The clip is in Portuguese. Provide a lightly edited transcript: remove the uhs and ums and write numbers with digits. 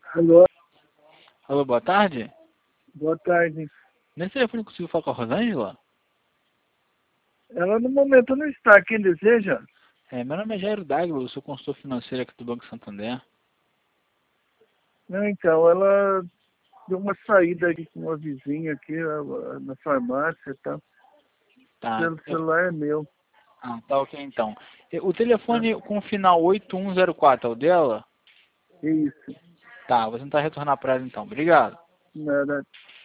Alô, Alô, boa tarde. boa tarde. Nesse telefone consigo falar com a Rosângela? Ela no momento não está. Quem deseja? Meu nome é Jairo Daglo, eu sou consultor financeiro aqui do Banco Santander. Não, então, ela deu uma saída aqui com uma vizinha aqui na farmácia e tal. Tá, Pelo celular é meu. tá ok então. O telefone com o final 8104 é o dela? É isso. Tá, vou tentar retornar para ela então. Obrigado. Nada.